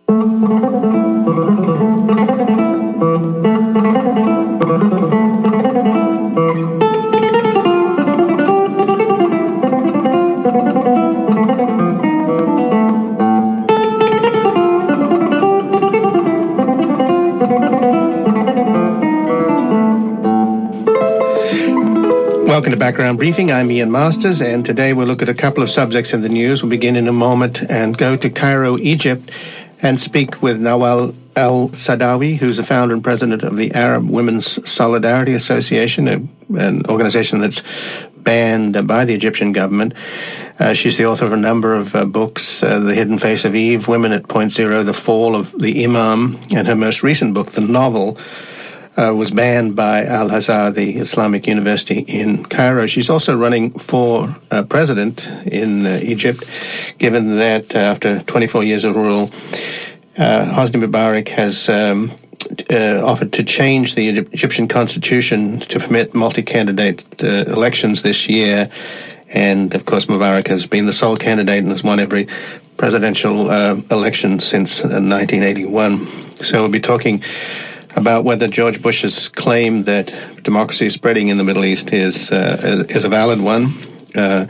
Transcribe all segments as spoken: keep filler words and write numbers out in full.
Welcome to Background Briefing. I'm Ian Masters, and today we'll look at a couple of subjects in the news. We'll begin in a moment and go to Cairo, Egypt, and speak with Nawal El-Saadawi, who's the founder and president of the Arab Women's Solidarity Association, a, an organization that's banned by the Egyptian government. Uh, she's the author of a number of uh, books, uh, The Hidden Face of Eve, Women at Point Zero, The Fall of the Imam, and her most recent book, The Novel, Uh, was banned by Al-Azhar, the Islamic University in Cairo. She's also running for uh, president in uh, Egypt, given that uh, after twenty-four years of rule, uh, Hosni Mubarak has um, uh, offered to change the Egyptian constitution to permit multi-candidate uh, elections this year. And, of course, Mubarak has been the sole candidate and has won every presidential uh, election since uh, nineteen eighty-one. So we'll be talking about whether George Bush's claim that democracy is spreading in the Middle East is uh, is a valid one. Uh,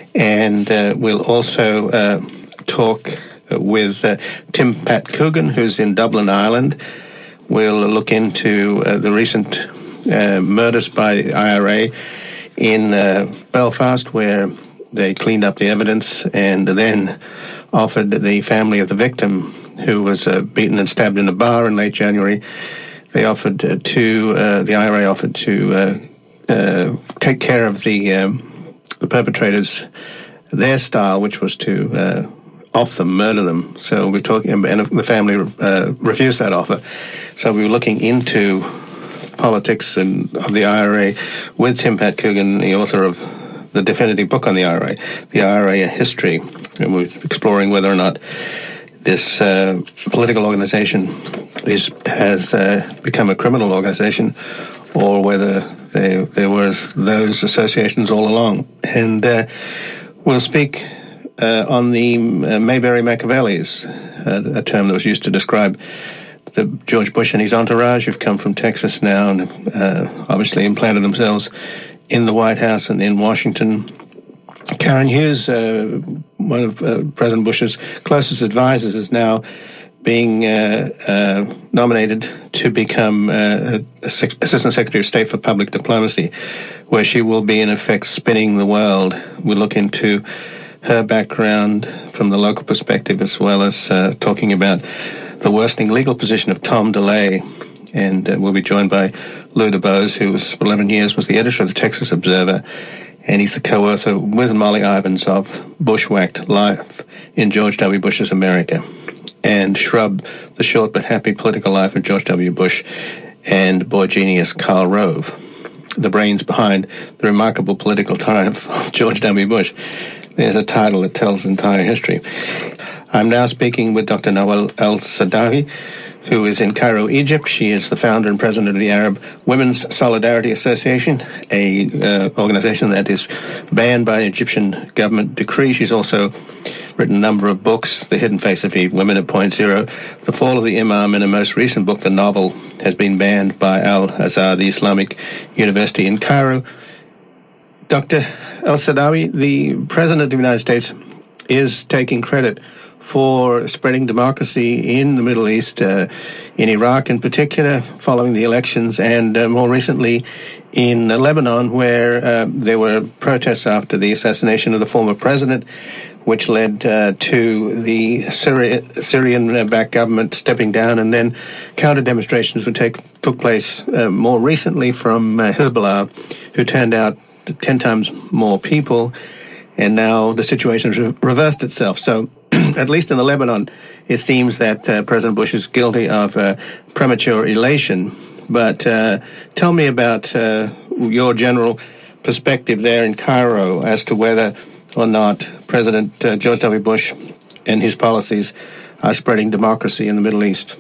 and uh, we'll also uh, talk with uh, Tim Pat Coogan, who's in Dublin, Ireland. We'll look into uh, the recent uh, murders by the I R A in uh, Belfast, where they cleaned up the evidence and then offered the family of the victim, who was uh, beaten and stabbed in a bar in late January, They offered uh, to, uh, the I R A offered to uh, uh, take care of the um, the perpetrators, their style, which was to uh, off them, murder them. So we're talking, and the family uh, refused that offer. So we were looking into politics and of the I R A with Tim Pat Coogan, the author of the definitive book on the I R A, the I R A, A History, and we're exploring whether or not this uh, political organization is has uh, become a criminal organization, or whether they, there was those associations all along. And uh, we'll speak uh, on the uh, Mayberry Machiavellis, uh, a term that was used to describe the George Bush and his entourage, who've come from Texas now and uh, obviously implanted themselves in the White House and in Washington. Karen Hughes, uh, one of uh, President Bush's closest advisors, is now being uh, uh, nominated to become uh, Assistant Secretary of State for Public Diplomacy, where she will be, in effect, spinning the world. We'll look into her background from the local perspective, as well as uh, talking about the worsening legal position of Tom DeLay. And uh, we'll be joined by Lou DuBose, who was, for eleven years was the editor of the Texas Observer, and he's the co-author with Molly Ivins of Bushwhacked: Life in George W. Bush's America, and Shrub: The Short But Happy Political Life of George W. Bush, and boy genius Karl Rove, the brains behind the remarkable political triumph of George W. Bush. There's a title that tells the entire history. I'm now speaking with Doctor Nawal El-Saadawi, who is in Cairo, Egypt. She is the founder and president of the Arab Women's Solidarity Association, a uh, organization that is banned by Egyptian government decree. She's also written a number of books: The Hidden Face of Eve, Women at Point Zero, The Fall of the Imam, and a most recent book, The Novel, has been banned by Al-Azhar, the Islamic University in Cairo. Doctor El-Saadawi, the President of the United States is taking credit for spreading democracy in the Middle East, uh, in Iraq in particular, following the elections, and uh, more recently in uh, Lebanon, where uh, there were protests after the assassination of the former president, which led uh, to the Syria, Syrian-backed government stepping down, and then counter-demonstrations would take, took place uh, more recently from uh, Hezbollah, who turned out ten times more people, and now the situation has re- reversed itself. So at least in the Lebanon, it seems that uh, President Bush is guilty of uh, premature elation. But uh, tell me about uh, your general perspective there in Cairo as to whether or not President uh, George W. Bush and his policies are spreading democracy in the Middle East.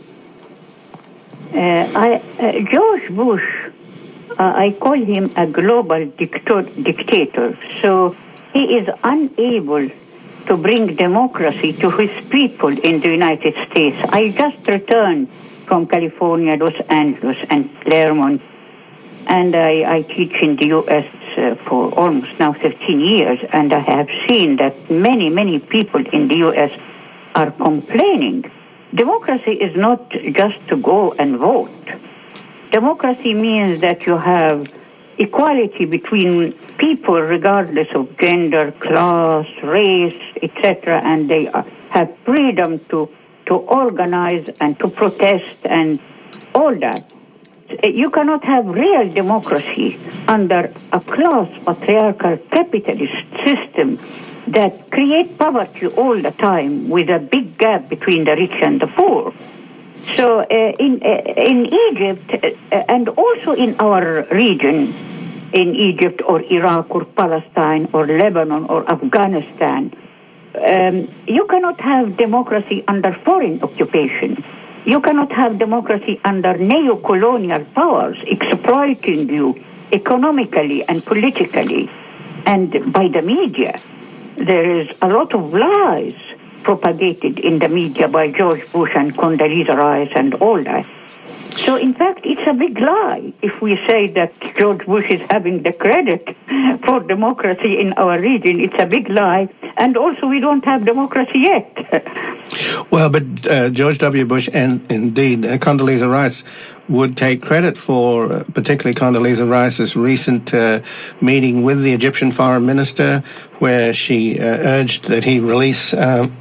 Uh, I, uh, George Bush, uh, I call him a global dictator, dictator. So he is unable to bring democracy to his people in the United States. I just returned from California, Los Angeles, and Claremont, and I, I teach in the U S uh, for almost now thirteen years, and I have seen that many, many people in the U S are complaining. Democracy is not just to go and vote. Democracy means that you have equality between people regardless of gender, class, race, et cetera, and they are, have freedom to, to organize and to protest and all that. You cannot have real democracy under a class patriarchal capitalist system that creates poverty all the time with a big gap between the rich and the poor. So uh, in, uh, in Egypt uh, and also in our region, in Egypt or Iraq or Palestine or Lebanon or Afghanistan, um, you cannot have democracy under foreign occupation. You cannot have democracy under neo-colonial powers exploiting you economically and politically and by the media. There is a lot of lies propagated in the media by George Bush and Condoleezza Rice and all that. So, in fact, it's a big lie if we say that George Bush is having the credit for democracy in our region. It's a big lie. And also, we don't have democracy yet. Well, but uh, George W. Bush and, indeed, uh, Condoleezza Rice would take credit for, uh, particularly Condoleezza Rice's recent uh, meeting with the Egyptian foreign minister, where she uh, urged that he release um,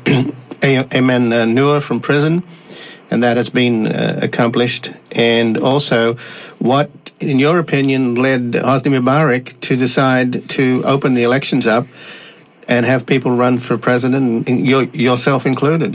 Ayman uh, Noor from prison. And that has been uh, accomplished. And also, what, in your opinion, led Hosni Mubarak to decide to open the elections up and have people run for president, your, yourself included?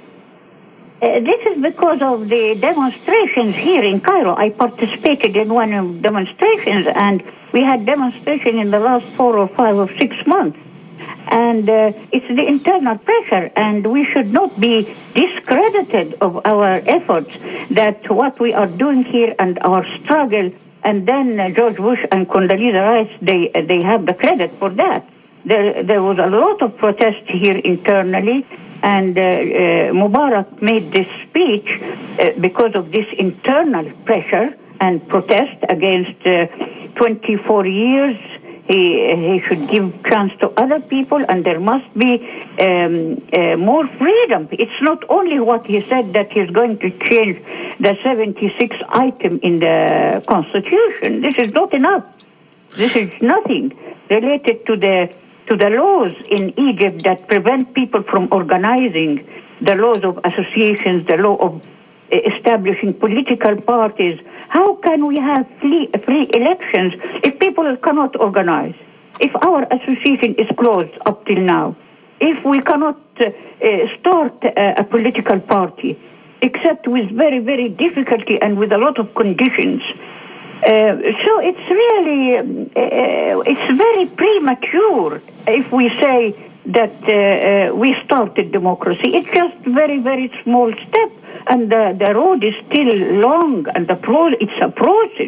Uh, this is because of the demonstrations here in Cairo. I participated in one of the demonstrations, and we had demonstrations in the last four or five or six months. And uh, it's the internal pressure, and we should not be discredited of our efforts, that what we are doing here and our struggle, and then uh, George Bush and Condoleezza Rice, they, uh, they have the credit for that. There, there was a lot of protest here internally, and uh, uh, Mubarak made this speech uh, because of this internal pressure and protest against uh, twenty-four years. He, he should give chance to other people, and there must be um, uh, more freedom. It's not only what he said that he's going to change the seventy-six item in the Constitution. This is not enough. This is nothing related to the to the laws in Egypt that prevent people from organizing, the laws of associations, the law of establishing political parties. How can we have free, free elections if people cannot organize? If our association is closed up till now? If we cannot uh, uh, start uh, a political party, except with very, very difficulty and with a lot of conditions? Uh, so it's really, uh, it's very premature if we say that uh, uh, we started democracy. It's just very, very small step. And the, the road is still long, and the pro- it's a process.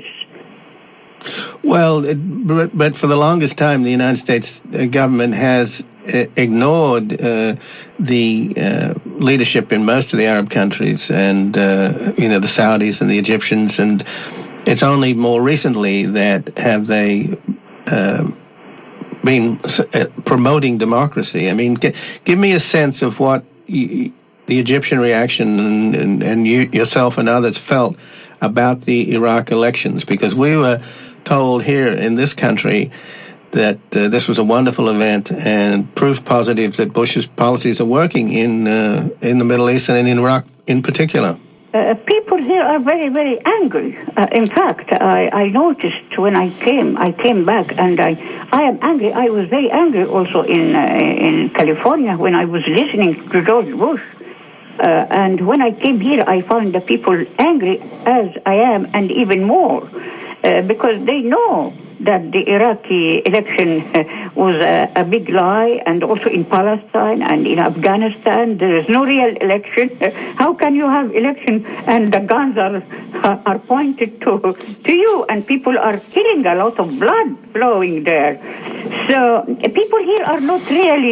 Well, it, but for the longest time, the United States government has uh, ignored uh, the uh, leadership in most of the Arab countries, and uh, you know the Saudis and the Egyptians, and it's only more recently that have they uh, been uh, promoting democracy. I mean, g- give me a sense of what You, the Egyptian reaction and, and, and you yourself and others felt about the Iraq elections, because we were told here in this country that uh, this was a wonderful event and proof positive that Bush's policies are working in uh, in the Middle East and in Iraq in particular. Uh, people here are very, very angry. Uh, in fact, I, I noticed when I came, I came back, and I, I am angry. I was very angry also in uh, in California when I was listening to George Bush. Uh, and when I came here, I found the people angry as I am, and even more, uh, because they know that the Iraqi election uh, was a, a big lie, and also in Palestine and in Afghanistan, there is no real election. Uh, how can you have election and the guns are uh, are pointed to to you, and people are killing, a lot of blood flowing there? So uh, people here are not really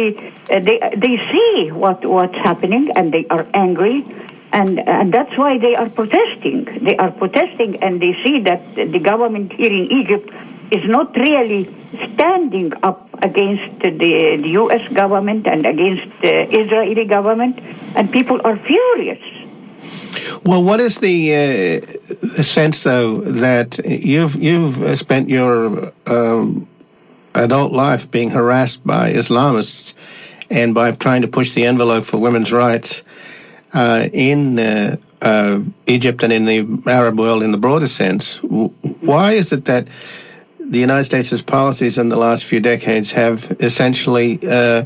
Uh, they they see what what's happening, and they are angry, and and that's why they are protesting. They are protesting, and they see that the government here in Egypt is not really standing up against the, the U S government and against the Israeli government, and people are furious. Well, what is the, uh, the sense, though, that you've you've spent your um, adult life being harassed by Islamists and by trying to push the envelope for women's rights uh, in uh, uh, Egypt and in the Arab world in the broader sense? Why is it that the United States' policies in the last few decades have essentially uh,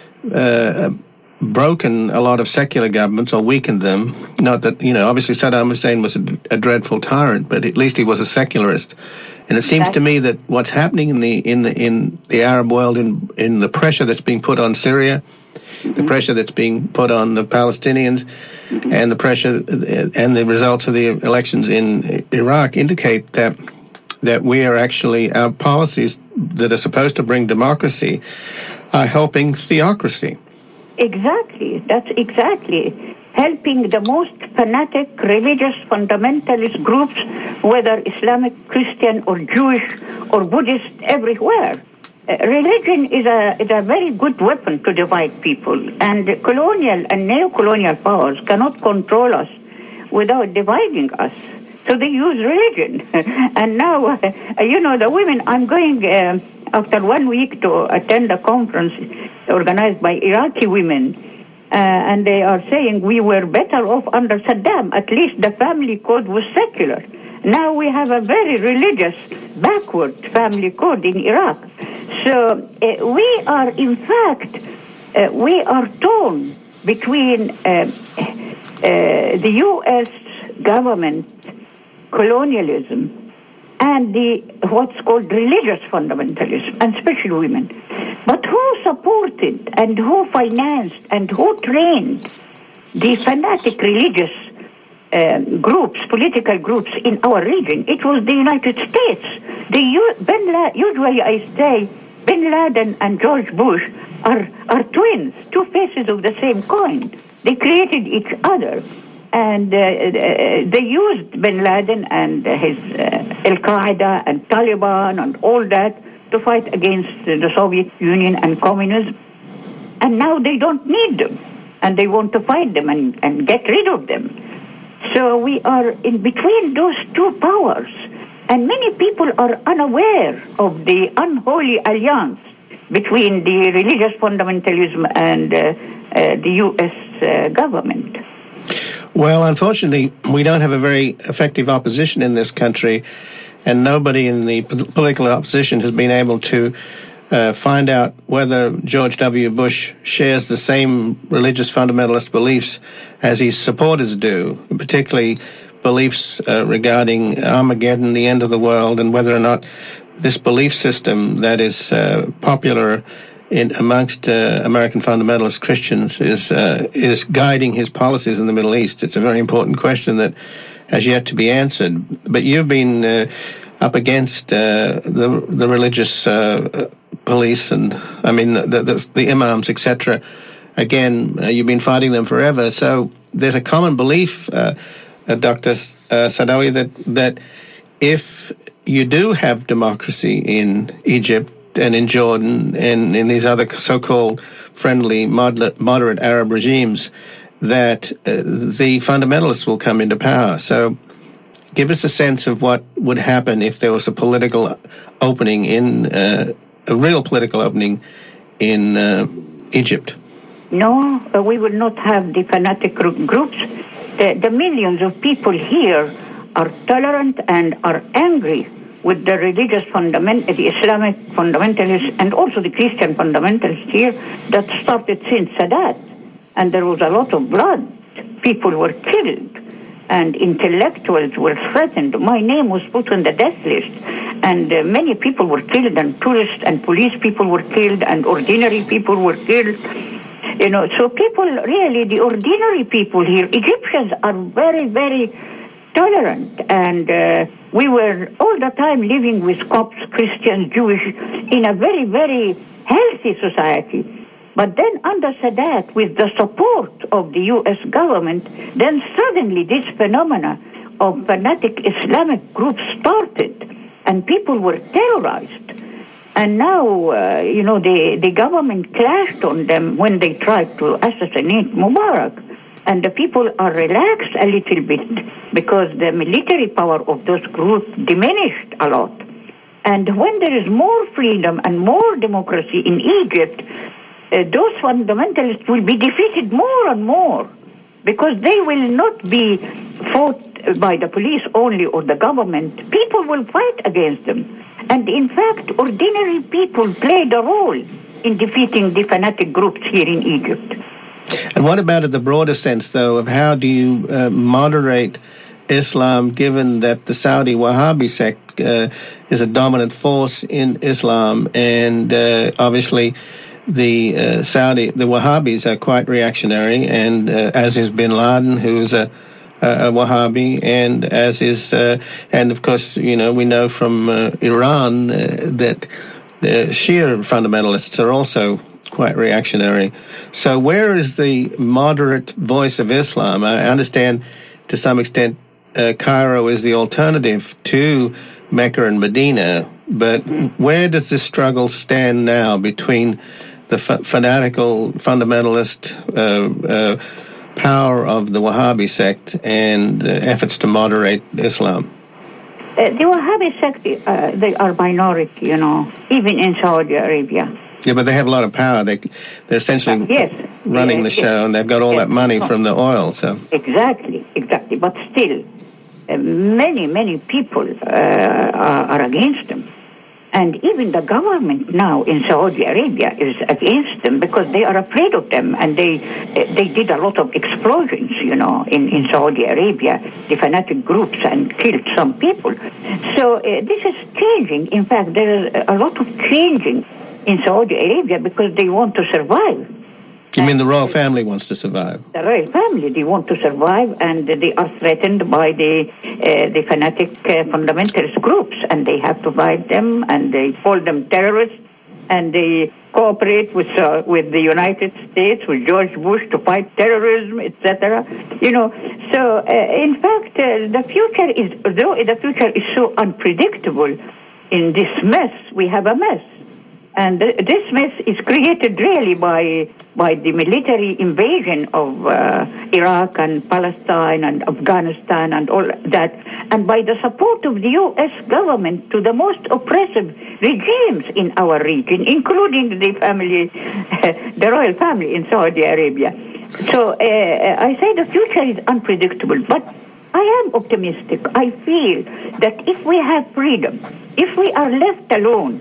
uh, broken a lot of secular governments or weakened them? Not that, you know, obviously Saddam Hussein was a, a dreadful tyrant, but at least he was a secularist. And it seems to me that what's happening in the in the in the Arab world, in in the pressure that's being put on Syria, the pressure that's being put on the Palestinians, and the pressure and the results of the elections in Iraq indicate that that we are actually, our policies that are supposed to bring democracy are helping theocracy. Exactly. That's exactly helping the most fanatic religious fundamentalist groups, whether Islamic, Christian, or Jewish, or Buddhist, everywhere. Uh, religion is a is a very good weapon to divide people, and colonial and neo-colonial powers cannot control us without dividing us. So they use religion. And now, uh, you know, the women, I'm going uh, after one week to attend a conference organized by Iraqi women, uh, and they are saying we were better off under Saddam. At least the family code was secular. Now we have a very religious, backward family code in Iraq. So uh, we are, in fact, uh, we are torn between uh, uh, the U S government colonialism and the what's called religious fundamentalism, and especially women. But who supported and who financed and who trained the fanatic religious uh, groups, political groups in our region? It was the United States. The Ben La- usually I say Ben Laden and George Bush are, are twins, two faces of the same coin. They created each other. And uh, they used bin Laden and his uh, Al-Qaeda and Taliban and all that to fight against the Soviet Union and communism. And now they don't need them. And they want to fight them and, and get rid of them. So we are in between those two powers. And many people are unaware of the unholy alliance between the religious fundamentalism and uh, uh, the U S uh, government. Well, unfortunately, we don't have a very effective opposition in this country, and nobody in the political opposition has been able to uh, find out whether George W. Bush shares the same religious fundamentalist beliefs as his supporters do, particularly beliefs uh, regarding Armageddon, the end of the world, and whether or not this belief system that is uh, popular in amongst uh, American fundamentalist Christians is uh, is guiding his policies in the Middle East. It's a very important question that has yet to be answered. But you've been uh, up against uh, the the religious uh, police and I mean the the, the imams, et cetera. Again, uh, you've been fighting them forever. So there's a common belief, uh, uh, Doctor Uh, Saadawi, that that if you do have democracy in Egypt and in Jordan and in these other so-called friendly, moderate, moderate Arab regimes, that uh, the fundamentalists will come into power. So give us a sense of what would happen if there was a political opening in, uh, a real political opening in uh, Egypt. No, uh, we will not have the fanatic groups. The, the millions of people here are tolerant and are angry with the religious fundament, the Islamic fundamentalists, and also the Christian fundamentalists here that started since Sadat. And there was a lot of blood. People were killed, and intellectuals were threatened. My name was put on the death list, and uh, many people were killed, and tourists and police people were killed, and ordinary people were killed. You know, so people, really, the ordinary people here, Egyptians are very, very tolerant, and uh, we were all the time living with Copts, Christians, Jewish, in a very, very healthy society. But then under Sadat, with the support of the U S government, then suddenly this phenomena of fanatic Islamic groups started, and people were terrorized. And now, uh, you know, the, the government clashed on them when they tried to assassinate Mubarak. And the people are relaxed a little bit because the military power of those groups diminished a lot. And when there is more freedom and more democracy in Egypt, uh, those fundamentalists will be defeated more and more because they will not be fought by the police only or the government. People will fight against them. And in fact, ordinary people played a role in defeating the fanatic groups here in Egypt. And what about in the broader sense, though, of how do you uh, moderate Islam, given that the Saudi Wahhabi sect uh, is a dominant force in Islam, and uh, obviously the uh, Saudi, the Wahhabis are quite reactionary, and uh, as is Bin Laden, who is a, a Wahhabi, and as is, uh, and of course, you know, we know from uh, Iran uh, that the Shia fundamentalists are also quite reactionary. So where is the moderate voice of Islam? I understand to some extent uh, Cairo is the alternative to Mecca and Medina, but where does this struggle stand now between the f- fanatical fundamentalist uh, uh, power of the Wahhabi sect and uh, efforts to moderate Islam? Uh, the Wahhabi sect, uh, they are minority, you know, even in Saudi Arabia. Yeah, but they have a lot of power. They, they're essentially uh, yes, running yes, the show, yes. and they've got all yes. that money from the oil. So Exactly, exactly. But still, uh, many, many people uh, are, are against them. And even the government now in Saudi Arabia is against them because they are afraid of them. And they uh, they did a lot of explosions, you know, in, in Saudi Arabia, the fanatic groups, and killed some people. So uh, this is changing. In fact, there is a lot of changing in Saudi Arabia because they want to survive. You mean the royal family wants to survive? The royal family, they want to survive, and they are threatened by the uh, the fanatic uh, fundamentalist groups, and they have to fight them, and they call them terrorists, and they cooperate with uh, with the United States, with George Bush to fight terrorism, et cetera. You know, so uh, in fact, uh, the future is, though the future is so unpredictable, in this mess, we have a mess. And th- this mess is created really by by the military invasion of uh, Iraq and Palestine and Afghanistan and all that, and by the support of the U S government to the most oppressive regimes in our region, including the family, the royal family in Saudi Arabia. So uh, I say the future is unpredictable, but I am optimistic. I feel that if we have freedom, if we are left alone,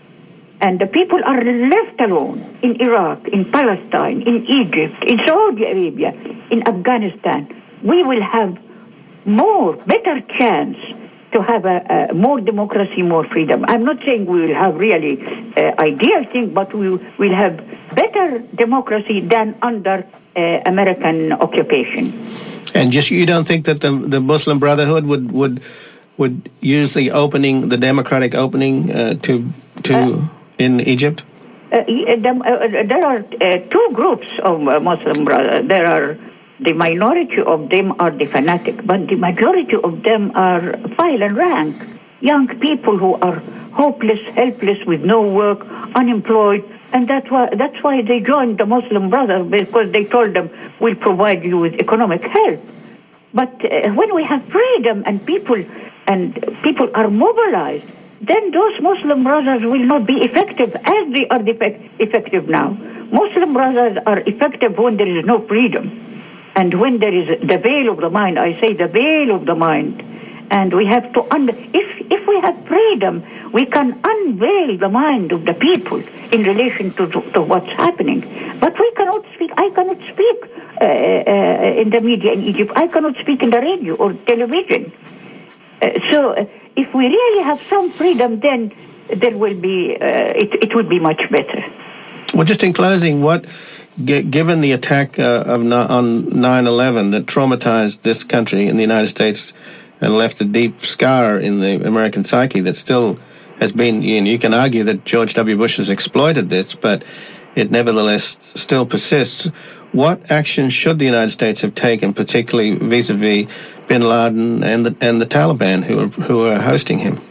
and the people are left alone in Iraq, in Palestine, in Egypt, in Saudi Arabia, in Afghanistan, we will have more, better chance to have a, a more democracy, more freedom. I'm not saying we will have really uh, ideal thing, but we will have better democracy than under uh, American occupation. And just you don't think that the the Muslim Brotherhood would would would use the opening, the democratic opening, uh, to to uh, in Egypt? Uh, the, uh, there are uh, two groups of uh, Muslim brothers. There are the minority of them are the fanatic, but the majority of them are file and rank, young people who are hopeless, helpless, with no work, unemployed, and that's why that's why they joined the Muslim Brothers, because they told them, we'll provide you with economic help. But uh, when we have freedom and people and people are mobilized, then those Muslim Brothers will not be effective as they are defect- effective now. Muslim Brothers are effective when there is no freedom. And when there is the veil of the mind, I say the veil of the mind, and we have to, un- if if we have freedom, we can unveil the mind of the people in relation to, to, to what's happening. But we cannot speak, I cannot speak uh, uh, in the media in Egypt, I cannot speak in the radio or television. Uh, so uh, if we really have some freedom, then there will be, uh, it, it will be much better. Well, just in closing, what, g- given the attack uh, of na- on nine eleven that traumatized this country in the United States and left a deep scar in the American psyche that still has been, you know, you can argue that George W. Bush has exploited this, but it nevertheless still persists. What action should the United States have taken, particularly vis-a-vis bin Laden and the, and the Taliban who are, who are hosting him?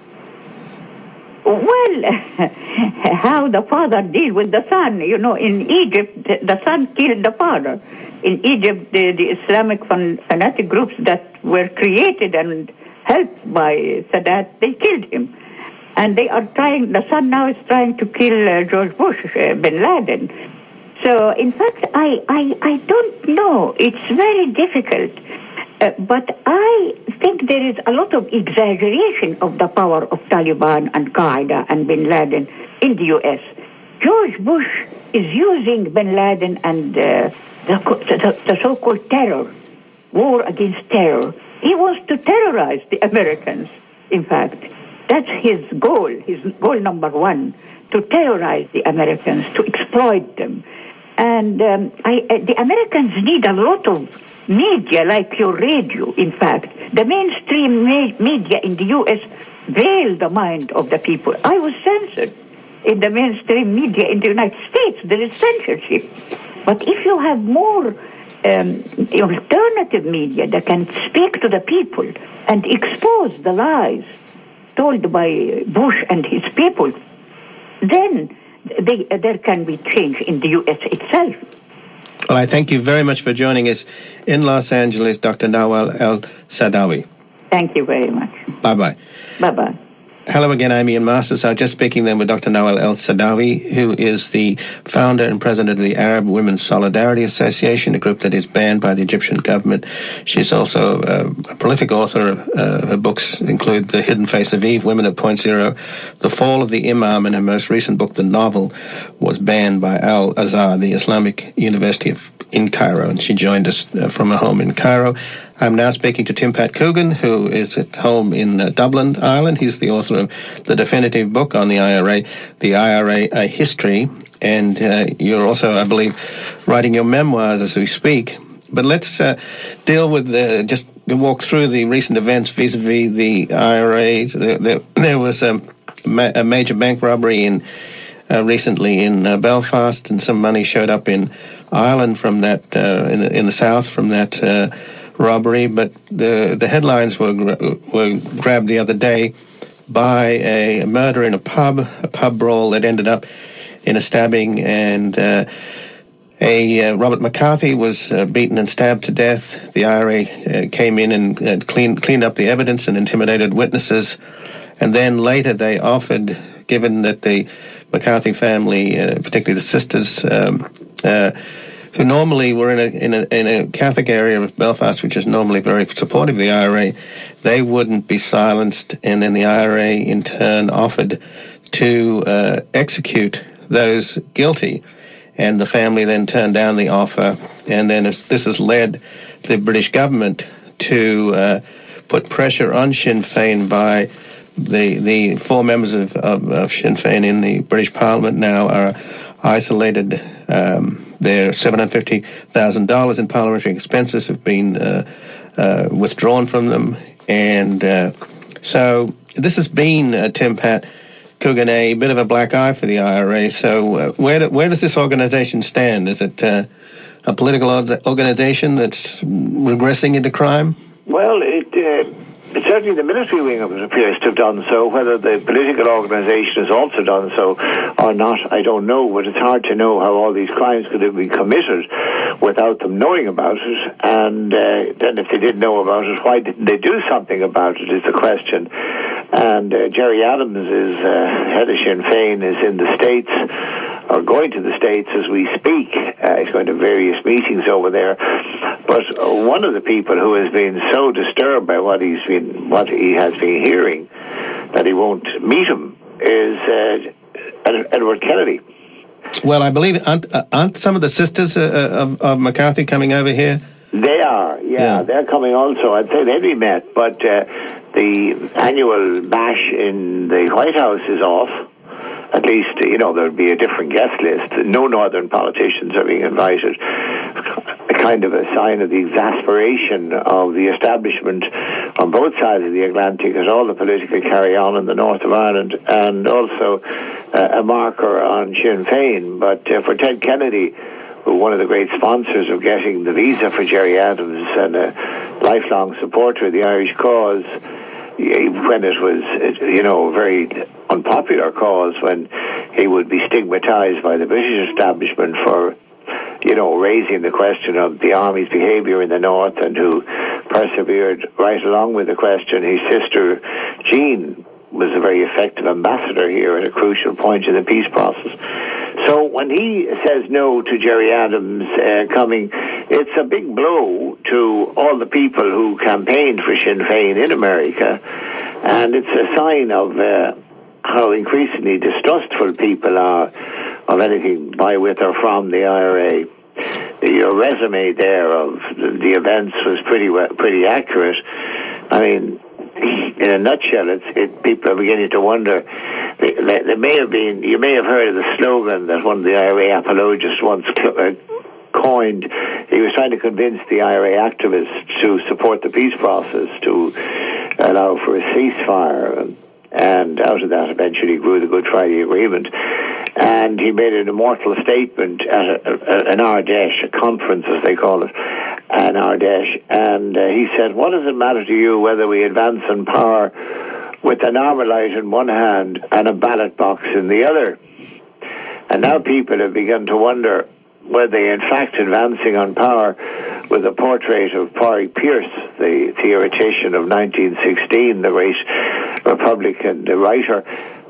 Well, how the father deal with the son. You know, in Egypt, the son killed the father. In Egypt, the, the Islamic fan, fanatic groups that were created and helped by Sadat, they killed him. And they are trying, the son now is trying to kill uh, George Bush, uh, bin Laden. So, in fact, I, I, I don't know. It's very difficult. Uh, but I think there is a lot of exaggeration of the power of Taliban and Qaeda and bin Laden in the U S. George Bush is using bin Laden and uh, the, the, the so-called terror, war against terror. He wants to terrorize the Americans, in fact. That's his goal, his goal number one, to terrorize the Americans, to exploit them. And um, I, uh, the Americans need a lot of media, like your radio, in fact. The mainstream me- media in the U S veil the mind of the people. I was censored in the mainstream media in the United States. There is censorship. But if you have more um, alternative media that can speak to the people and expose the lies told by Bush and his people, then they, uh, there can be change in the U S itself. Well, I thank you very much for joining us in Los Angeles, Doctor Nawal El-Saadawi. Thank you very much. Bye-bye. Bye-bye. Hello again, I'm Ian Masters. I was just speaking then with Doctor Nawal El-Saadawi, who is the founder and president of the Arab Women's Solidarity Association, a group that is banned by the Egyptian government. She's also uh, a prolific author. Uh, her books include The Hidden Face of Eve, Women at Point Zero, The Fall of the Imam, and her most recent book, The Novel, was banned by Al-Azhar, the Islamic University of, in Cairo, and she joined us uh, from her home in Cairo. I'm now speaking to Tim Pat Coogan, who is at home in uh, Dublin, Ireland. He's the author of the definitive book on the I R A, The I R A, A History. And uh, you're also, I believe, writing your memoirs as we speak. But let's uh, deal with, uh, just walk through the recent events vis-a-vis the I R A. There, there, there was a, ma- a major bank robbery in uh, recently in uh, Belfast, and some money showed up in Ireland from that, uh, in, the, in the south from that uh robbery, but the the headlines were were grabbed the other day by a murder in a pub, a pub brawl that ended up in a stabbing, and uh, a uh, Robert McCarthy was uh, beaten and stabbed to death. The I R A uh, came in and uh, cleaned cleaned up the evidence and intimidated witnesses, and then later they offered, given that the McCarthy family, uh, particularly the sisters, um, uh, who normally were in a, in a in a Catholic area of Belfast, which is normally very supportive of the I R A, they wouldn't be silenced, and then the I R A in turn offered to uh, execute those guilty, and the family then turned down the offer, and then this has led the British government to uh, put pressure on Sinn Féin by the the four members of, of, of Sinn Féin in the British Parliament now are isolated. Um, Their seven hundred fifty thousand dollars in parliamentary expenses have been uh, uh, withdrawn from them. And uh, so this has been, uh, Tim Pat Coogan, a bit of a black eye for the I R A. So uh, where, do, where does this organization stand? Is it uh, a political organization that's regressing into crime? Well, it... Uh But certainly the military wing of it appears to have done so. Whether the political organisation has also done so or not, I don't know. But it's hard to know how all these crimes could have been committed without them knowing about it. And uh, then if they did know about it, why didn't they do something about it is the question. And uh, Gerry Adams, is uh, head of Sinn Féin, is in the States, or going to the States as we speak. Uh, he's going to various meetings over there. But uh, one of the people who has been so disturbed by what he's been, what he has been hearing, that he won't meet him, is uh, Edward Kennedy. Well, I believe aren't, aren't some of the sisters uh, of, of McCarthy coming over here? They are, yeah, yeah. They're coming also. I'd say they'd be met, but uh, the annual bash in the White House is off. At least, you know, there would be a different guest list. No northern politicians are being invited. a kind of a sign of the exasperation of the establishment on both sides of the Atlantic as all the political carry-on in the north of Ireland, and also uh, a marker on Sinn Féin. But uh, for Ted Kennedy, who one of the great sponsors of getting the visa for Gerry Adams and a lifelong supporter of the Irish cause, when it was, you know, a very unpopular cause, when he would be stigmatised by the British establishment for, you know, raising the question of the Army's behaviour in the North, and who persevered right along with the question. His sister, Jean, was a very effective ambassador here at a crucial point in the peace process. So when he says no to Gerry Adams uh, coming, it's a big blow to all the people who campaigned for Sinn Féin in America, and it's a sign of uh, how increasingly distrustful people are of anything by, with, or from the I R A. Your resume there of the events was pretty pretty accurate. I mean, in a nutshell, it's, it, people are beginning to wonder. They, they may have been. You may have heard of the slogan that one of the I R A apologists once uh, coined. He was trying to convince the I R A activists to support the peace process, to allow for a ceasefire, and, and out of that eventually grew the Good Friday Agreement. And he made an immortal statement at a, a, an Ardèche, a conference as they call it, an Ardèche, and uh, he said, "What does it matter to you whether we advance in power with an Armalite in one hand and a ballot box in the other?" And now people have begun to wonder whether they in fact advancing on power with a portrait of Pádraig Pearse, the theoretician of nineteen sixteen, the great Republican the writer,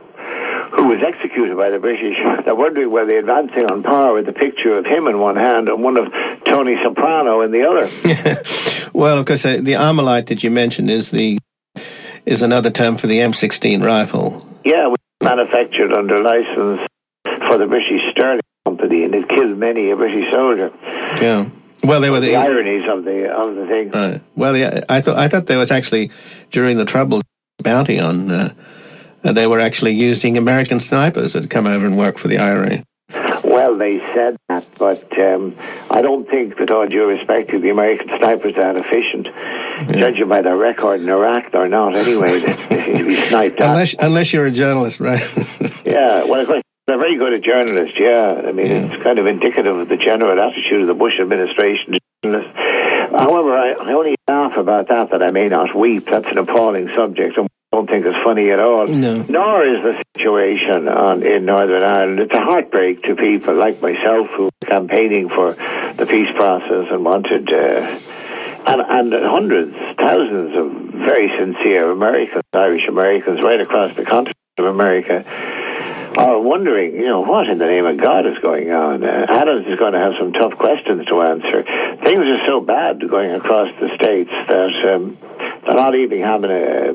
who was executed by the British. They're wondering whether they're advancing on power with a picture of him in one hand and one of Tony Soprano in the other. Well, of course, uh, the Armalite that you mentioned is the is another term for the M sixteen rifle. Yeah, it was manufactured under license for the British Sterling Company, and it killed many a British soldier. Yeah. Well, they were the, the ironies of the of the thing. Uh, well, yeah, I thought I thought there was actually during the Troubles bounty on. Uh, Uh, they were actually using American snipers that had come over and worked for the I R A. Well, they said that, but um, I don't think, with all due respect to the American snipers, that efficient. Yeah. Judging by their record in Iraq, they're not anyway. They, they seem to be sniped at. Unless, unless you're a journalist, right? Yeah, well, of course, they're very good at journalists, yeah. I mean, yeah. It's kind of indicative of the general attitude of the Bush administration to journalists. However, I, I only laugh about that, that I may not weep. That's an appalling subject. I don't think it's funny at all. No. Nor is the situation on, in Northern Ireland. It's a heartbreak to people like myself who were campaigning for the peace process and wanted, uh, and, and hundreds, thousands of very sincere Americans, Irish Americans, right across the continent of America, are wondering, you know, what in the name of God is going on? Uh, Adams is going to have some tough questions to answer. Things are so bad going across the states that um, they're not even having a...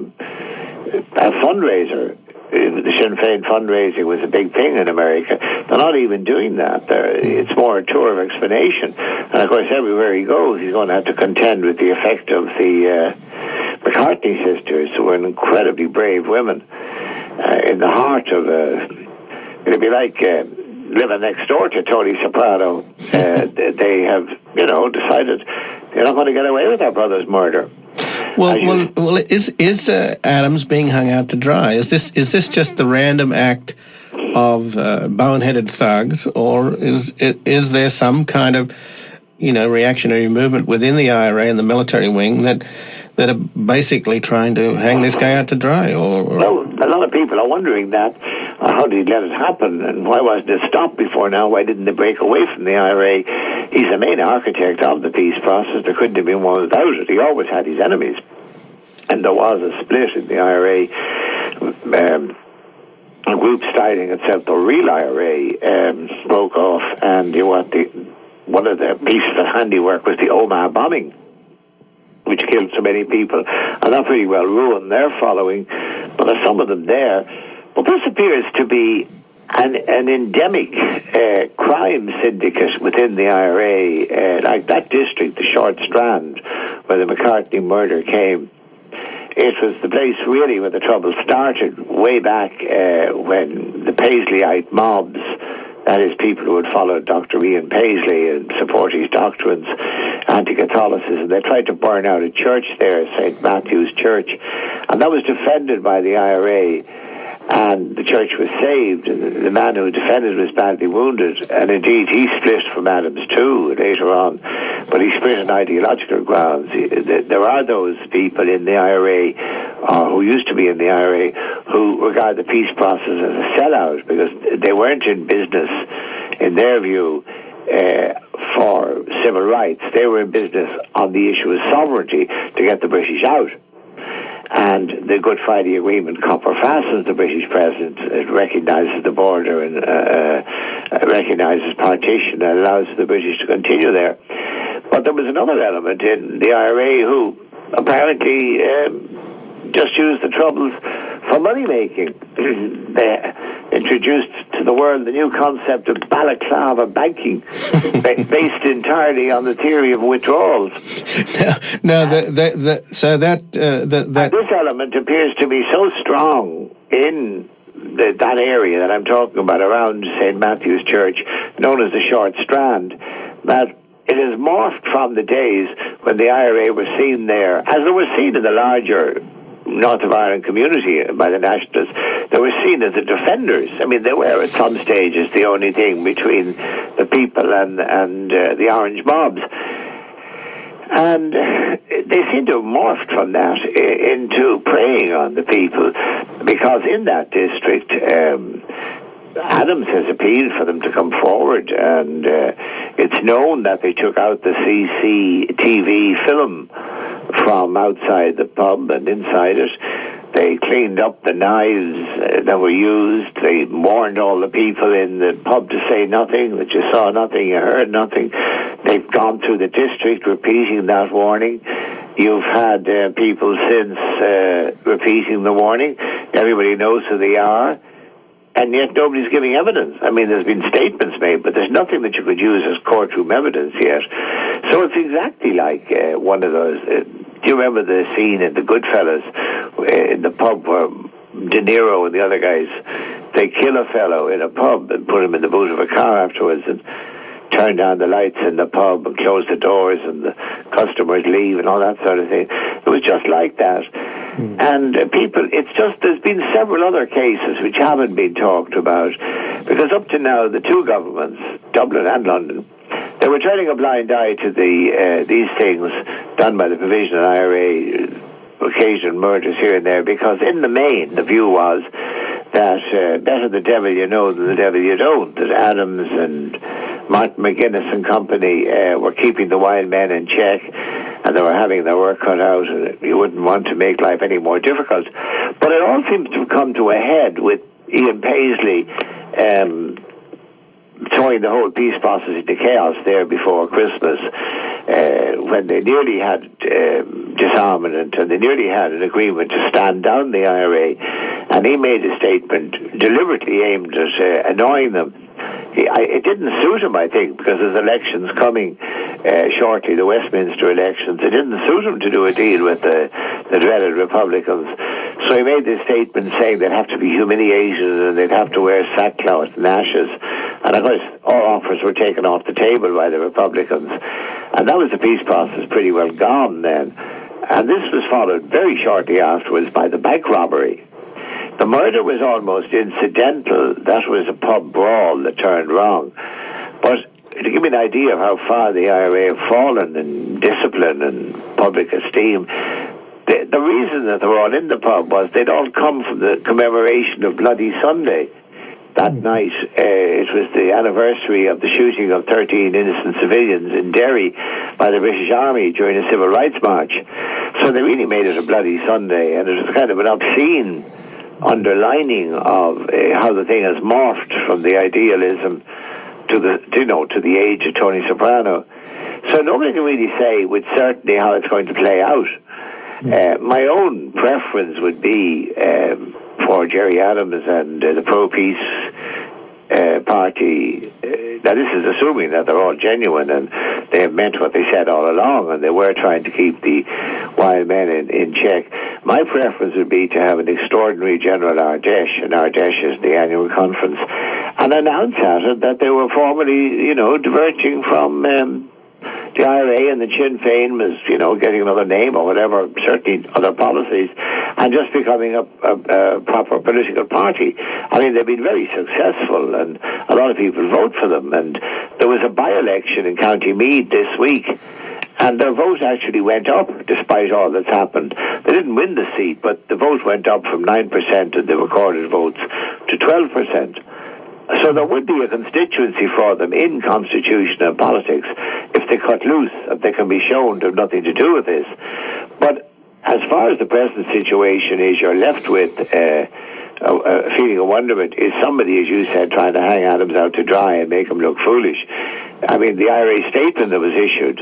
a fundraiser. The Sinn Féin fundraising was a big thing in America. They're not even doing that. They're, it's more a tour of explanation. And of course, everywhere he goes, he's going to have to contend with the effect of the uh, McCartney sisters, who are incredibly brave women, uh, in the heart of a... It'd be like uh, living next door to Tony Soprano. Uh, they have, you know, decided they're not going to get away with their brother's murder. Well, well, well, is is uh, Adams being hung out to dry? Is this is this just the random act of uh, boneheaded thugs, or is it, is there some kind of, you know, reactionary movement within the I R A and the military wing that that are basically trying to hang this guy out to dry? Or, or well, a lot of people are wondering that. Uh, how did he let it happen, and why wasn't it stopped before now? Why didn't they break away from the I R A? He's the main architect of the peace process. There couldn't have been one without it. He always had his enemies, and there was a split in the I R A. Um, a group styling itself the real I R A um, broke off, and you know what? The one of the pieces of handiwork was the Omagh bombing, which killed so many people, and that pretty well ruined their following. But there's some of them there. But this appears to be an, an endemic uh, crime syndicate within the I R A, uh, like that district, the Short Strand, where the McCartney murder came. It was the place really where the trouble started, way back uh, when the Paisleyite mobs That is, people who had followed Doctor Ian Paisley and support his doctrines, anti-Catholicism. They tried to burn out a church there, Saint Matthew's Church, and that was defended by the I R A, and the church was saved, and the man who defended was badly wounded, and indeed he split from Adams too later on, but he split on ideological grounds. There are those people in the I R A, or who used to be in the I R A, who regard the peace process as a sellout, because they weren't in business, in their view, uh, for civil rights. They were in business on the issue of sovereignty to get the British out. And the Good Friday Agreement copper fastens the British president. It recognises the border and uh, uh, recognises partition and allows the British to continue there. But there was another element in the I R A who apparently um, just used the Troubles for money making. They introduced to the world the new concept of balaclava banking, based entirely on the theory of withdrawals. No, no the, the, the, so that... Uh, the, that and this element appears to be so strong in the, that area that I'm talking about, around Saint Matthew's Church, known as the Short Strand, that it has morphed from the days when the I R A were seen there, as they were seen in the larger North of Ireland community by the Nationalists. They were seen as the defenders. I mean, they were at some stages the only thing between the people and, and uh, the orange mobs. And uh, they seem to have morphed from that I- into preying on the people, because in that district, um, Adams has appealed for them to come forward, and uh, it's known that they took out the C C T V film from outside the pub and inside it. They cleaned up the knives uh, that were used. They warned all the people in the pub to say nothing, that you saw nothing, you heard nothing. They've gone through the district repeating that warning. You've had uh, people since uh, repeating the warning. Everybody knows who they are. And yet nobody's giving evidence. I mean, there's been statements made, but there's nothing that you could use as courtroom evidence yet. So it's exactly like uh, one of those... Uh, do you remember the scene in The Goodfellas, uh, in the pub where De Niro and the other guys, they kill a fellow in a pub and put him in the boot of a car afterwards and turn down the lights in the pub and close the doors and the customers leave and all that sort of thing. It was just like that. Mm. And uh, people, it's just, there's been several other cases which haven't been talked about, because up to now, the two governments, Dublin and London, they were turning a blind eye to the uh, these things done by the Provisional I R A, occasional murders here and there, because in the main, the view was that uh, better the devil you know than the devil you don't, that Adams and Martin McGuinness and company uh, were keeping the wild men in check, and they were having their work cut out, and you wouldn't want to make life any more difficult. But it all seems to have come to a head with Ian Paisley um, throwing the whole peace process into chaos there before Christmas, uh, when they nearly had um, disarmament and they nearly had an agreement to stand down the I R A, and he made a statement deliberately aimed at uh, annoying them. He, I, it didn't suit him, I think, because there's elections coming uh, shortly, the Westminster elections. It didn't suit him to do a deal with the, the dreaded Republicans. So he made this statement saying they'd have to be humiliated and they'd have to wear sackcloth and ashes. And of course, all offers were taken off the table by the Republicans. And that was the peace process pretty well gone then. And this was followed very shortly afterwards by the bank robbery. The murder was almost incidental. That was a pub brawl that turned wrong. But to give me an idea of how far the I R A have fallen in discipline and public esteem, the, the reason that they were all in the pub was they'd all come from the commemoration of Bloody Sunday. That mm. night, uh, it was the anniversary of the shooting of thirteen innocent civilians in Derry by the British Army during a civil rights march. So they really made it a Bloody Sunday, and it was kind of an obscene underlining of uh, how the thing has morphed from the idealism to the, you know, to the age of Tony Soprano. So nobody can really say with certainty how it's going to play out. Uh, my own preference would be um, for Gerry Adams and uh, the pro-peace uh, party. Uh, now, this is assuming that they're all genuine and they have meant what they said all along, and they were trying to keep the wild men in, in check. My preference would be to have an extraordinary General Ardèche, and Ardèche is the annual conference, and announced at it that they were formally, you know, diverging from um, the I R A, and the Sinn Féin was, you know, getting another name or whatever, certainly other policies, and just becoming a, a, a proper political party. I mean, they've been very successful, and a lot of people vote for them. And there was a by-election in County Meath this week, and their vote actually went up despite all that's happened. They didn't win the seat, but the vote went up from nine percent of the recorded votes to twelve percent. So there would be a constituency for them in constitutional politics if they cut loose, if they can be shown to have nothing to do with this. But as far as the present situation is, you're left with uh, a, a feeling of wonderment. Is somebody, as you said, trying to hang Adams out to dry and make him look foolish? I mean, the I R A statement that was issued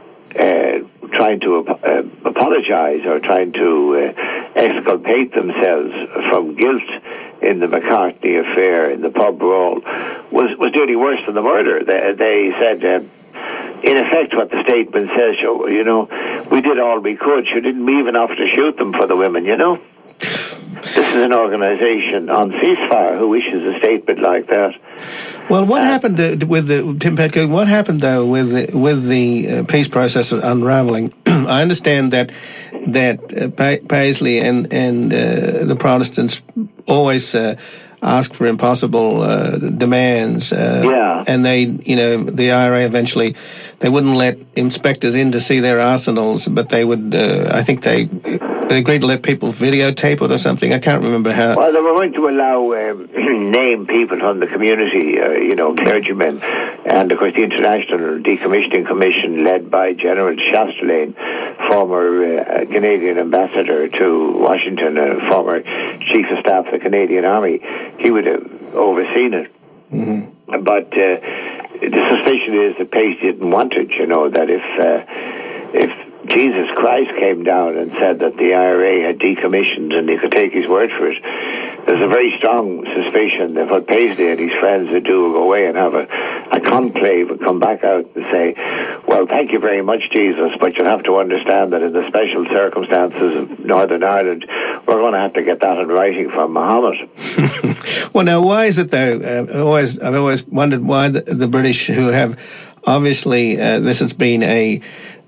uh, trying to uh, apologise or trying to uh, exculpate themselves from guilt in the McCartney affair, in the pub brawl, was, was nearly worse than the murder. They, they said, uh, in effect, what the statement says, you know, we did all we could. You didn't even offer to shoot them for the women, you know? This is an organisation on ceasefire who issues a statement like that. Well, what uh, happened uh, with the, Tim Petcock, what happened, though, with the, with the uh, peace process unravelling? I understand that that uh, pa- Paisley and, and uh, the Protestants always uh, ask for impossible uh, demands. Uh, yeah. And they, you know, the I R A eventually, they wouldn't let inspectors in to see their arsenals, but they would, uh, I think they... They agreed to let people videotape it or something. I can't remember how. Well, they were going to allow um, name people from the community, uh, you know, clergymen, and of course the International Decommissioning Commission, led by General Chastelain, former uh, Canadian ambassador to Washington, uh, former chief of staff of the Canadian Army. He would have overseen it. Mm-hmm. But uh, the suspicion is that Paisley didn't want it. You know, that if uh, if Jesus Christ came down and said that the I R A had decommissioned and he could take his word for it, there's a very strong suspicion that what Paisley and his friends would do will go away and have a, a conclave and come back out and say, well, thank you very much, Jesus, but you'll have to understand that in the special circumstances of Northern Ireland, we're going to have to get that in writing from Muhammad. Well, now, why is it, though? Uh, always, I've always wondered why the, the British, who have obviously, uh, this has been a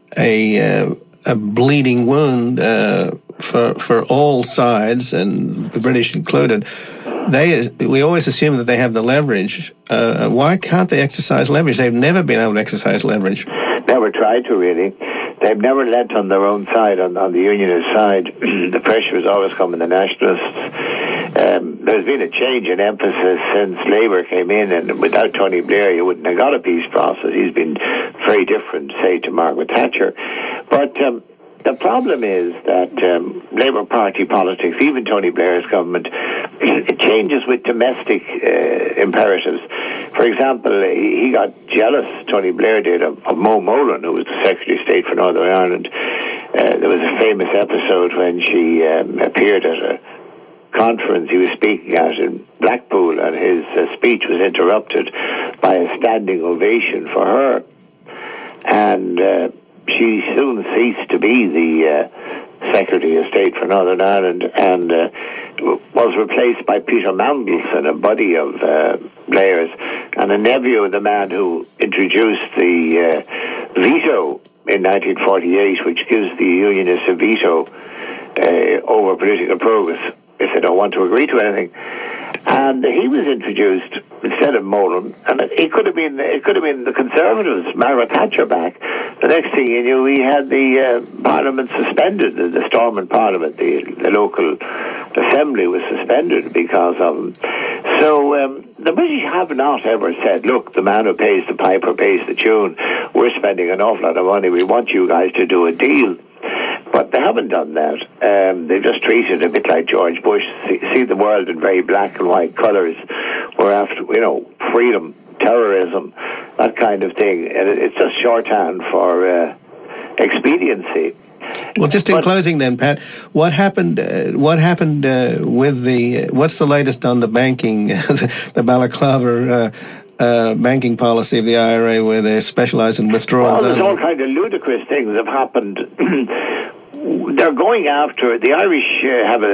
a uh, a bleeding wound uh, for for all sides, and the British included. They we always assume that they have the leverage. Uh, why can't they exercise leverage? They've never been able to exercise leverage. Never tried to, really. They've never lent on their own side, on, on the unionist side. The pressure has always come on the nationalists. Um, there's been a change in emphasis since Labour came in, and without Tony Blair, you wouldn't have got a peace process. He's been very different, say, to Margaret Thatcher. But um, the problem is that um, Labour Party politics, even Tony Blair's government, it changes with domestic uh, imperatives. For example, he got jealous, Tony Blair did, of, of Mo Molan, who was the Secretary of State for Northern Ireland. Uh, there was a famous episode when she um, appeared at a conference he was speaking at in Blackpool, and his uh, speech was interrupted by a standing ovation for her. And uh, she soon ceased to be the uh, Secretary of State for Northern Ireland and uh, was replaced by Peter Mandelson, a buddy of uh, Blair's, and a nephew of the man who introduced the uh, veto in nineteen forty-eight, which gives the Unionists a veto uh, over political progress if they don't want to agree to anything. And he was introduced instead of Molan, and it could have been it could have been the Conservatives, Margaret Thatcher back. The next thing you knew, he had the uh, Parliament suspended, the, the Stormont Parliament, the, the local assembly was suspended because of him. So um, the British have not ever said, look, the man who pays the piper pays the tune. We're spending an awful lot of money. We want you guys to do a deal. But they haven't done that. Um, they've just treated it a bit like George Bush. See, see the world in very black and white colours. We're after, you know, freedom, terrorism, that kind of thing. And it, it's just shorthand for uh, expediency. Well, just in but, closing then, Pat, what happened uh, What happened uh, with the, uh, what's the latest on the banking, the balaclava uh, Uh, banking policy of the I R A, where they specialise in withdrawals? Well, there's all kind of ludicrous things have happened. They're going after, the Irish uh, have a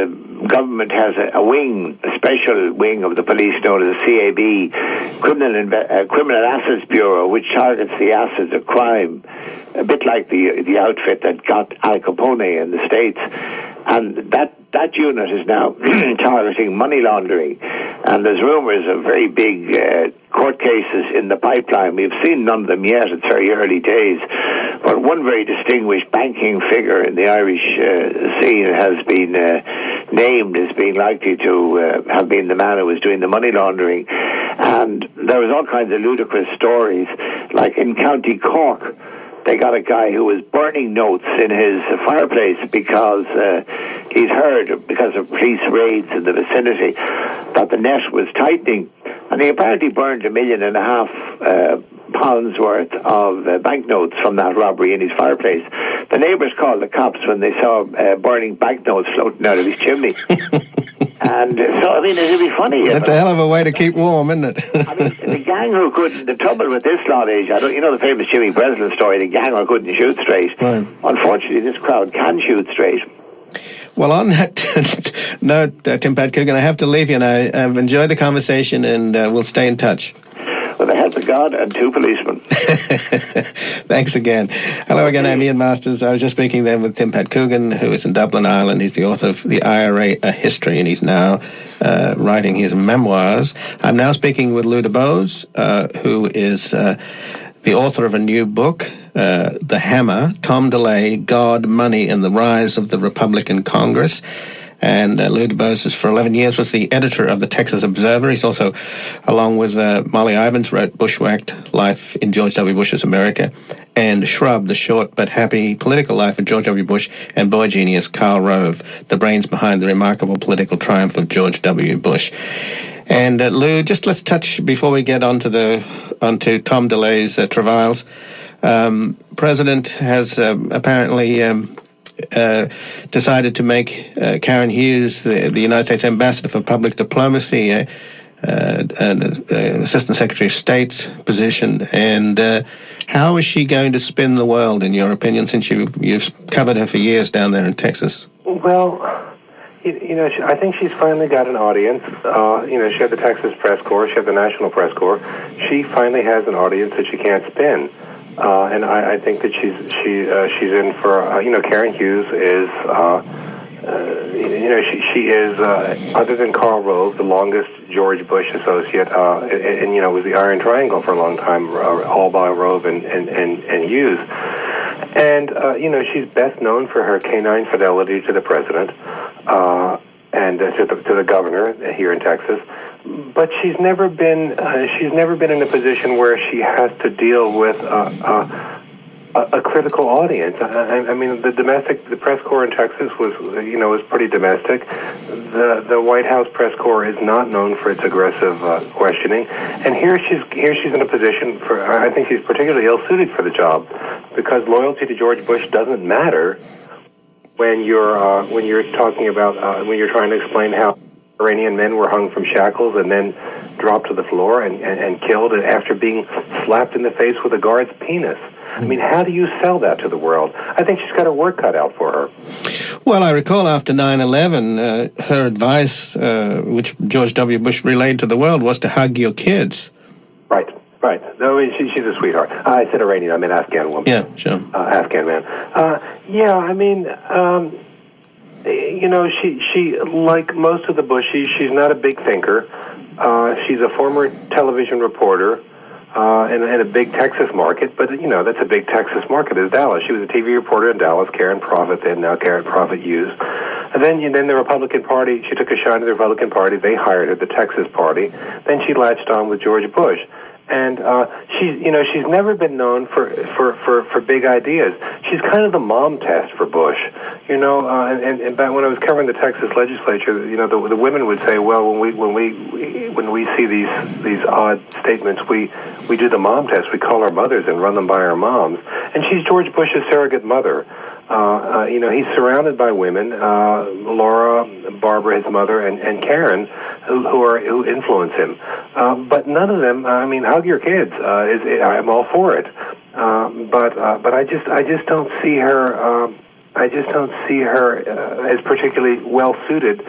government has a, a wing, a special wing of the police known as the C A B, Criminal Inve- uh, Criminal Assets Bureau, which targets the assets of crime, a bit like the the outfit that got Al Capone in the States. And that, that unit is now targeting money laundering. And there's rumours of very big uh, court cases in the pipeline. We've seen none of them yet. It's very early days. But one very distinguished banking figure in the Irish uh, scene has been uh, named as being likely to uh, have been the man who was doing the money laundering. And there was all kinds of ludicrous stories, like in County Cork, they got a guy who was burning notes in his fireplace because uh, he's heard, because of police raids in the vicinity, that the net was tightening. And he apparently burned a million and a half uh, pounds worth of uh, banknotes from that robbery in his fireplace. The neighbours called the cops when they saw uh, burning banknotes floating out of his chimney. And uh, so, I mean, it'd be funny. That's a hell of a way to keep warm, isn't it? I mean, the gang who couldn't, the trouble with this lot is, I don't, you know the famous Jimmy Breslin story, the gang who couldn't shoot straight. Right. Unfortunately, this crowd can shoot straight. Well, on that note, uh, Tim Pat Coogan, I have to leave you, and I, I've enjoyed the conversation, and uh, we'll stay in touch. With the help of God and two policemen. Thanks again. Hello again, I'm Ian Masters. I was just speaking then with Tim Pat Coogan, who is in Dublin, Ireland. He's the author of The I R A, A History, and he's now uh, writing his memoirs. I'm now speaking with Lou DuBose, uh, who is uh, the author of a new book, uh, The Hammer, Tom DeLay, God, Money, and the Rise of the Republican Congress. And uh, Lou DuBose, for eleven years, was the editor of the Texas Observer. He's also, along with uh, Molly Ivins, wrote Bushwhacked, Life in George W. Bush's America, and Shrub, The Short but Happy Political Life of George W. Bush, and boy genius Karl Rove, the brains behind the remarkable political triumph of George W. Bush. And uh, Lou, just let's touch, before we get onto the onto Tom DeLay's uh, travails, um, President has uh, apparently... Um, Uh, decided to make uh, Karen Hughes the, the United States Ambassador for Public Diplomacy, uh, uh, an uh, Assistant Secretary of State's position. And uh, how is she going to spin the world, in your opinion, since you, you've covered her for years down there in Texas? Well, you, you know, she, I think she's finally got an audience. Uh, you know, she had the Texas Press Corps, she had the National Press Corps. She finally has an audience that she can't spin. Uh, and I, I think that she's she uh, she's in for uh, you know Karen Hughes is uh, uh, you know she she is uh, other than Karl Rove, the longest George Bush associate, uh, and, and you know was the Iron Triangle for a long time, uh, Albaugh, Rove, and and and, and Hughes. And uh, you know she's best known for her canine fidelity to the president uh, and uh, to, the, to the governor here in Texas. But she's never been uh, she's never been in a position where she has to deal with uh, uh, a, a critical audience. I, I mean, the domestic the press corps in Texas was you know was pretty domestic. The the White House press corps is not known for its aggressive uh, questioning, and here she's here she's in a position for I think she's particularly ill suited for the job because loyalty to George Bush doesn't matter when you're uh, when you're talking about uh, when you're trying to explain how Iranian men were hung from shackles and then dropped to the floor and, and, and killed after being slapped in the face with a guard's penis. I mean, how do you sell that to the world? I think she's got her work cut out for her. Well, I recall after nine eleven, uh, her advice, uh, which George W. Bush relayed to the world, was to hug your kids. Right, right. No, I mean, she, she's a sweetheart. I said Iranian, I meant Afghan woman. Yeah, sure. Uh, Afghan man. Uh, yeah, I mean... Um, You know, she, she like most of the Bushies, she's not a big thinker. Uh, she's a former television reporter uh, in, in a big Texas market, but, you know, that's a big Texas market, is Dallas. She was a T V reporter in Dallas, Karen Prophet then, now Karen Prophet Hughes. And then, and then the Republican Party, she took a shine to the Republican Party. They hired her, the Texas Party. Then she latched on with George Bush. And uh, she's, you know, she's never been known for, for, for, for big ideas. She's kind of the mom test for Bush, you know. Uh, and, and back when I was covering the Texas legislature, you know, the, the women would say, "Well, when we when we when we see these these odd statements, we we do the mom test. We call our mothers and run them by our moms." And she's George Bush's surrogate mother. Uh, uh, you know, he's surrounded by women, uh, Laura, Barbara, his mother, and, and Karen, who, who are who influence him. Uh, but none of them. I mean, hug your kids. Uh, is, I'm all for it. Uh, but uh, but I just I just don't see her. Uh, I just don't see her uh, as particularly well suited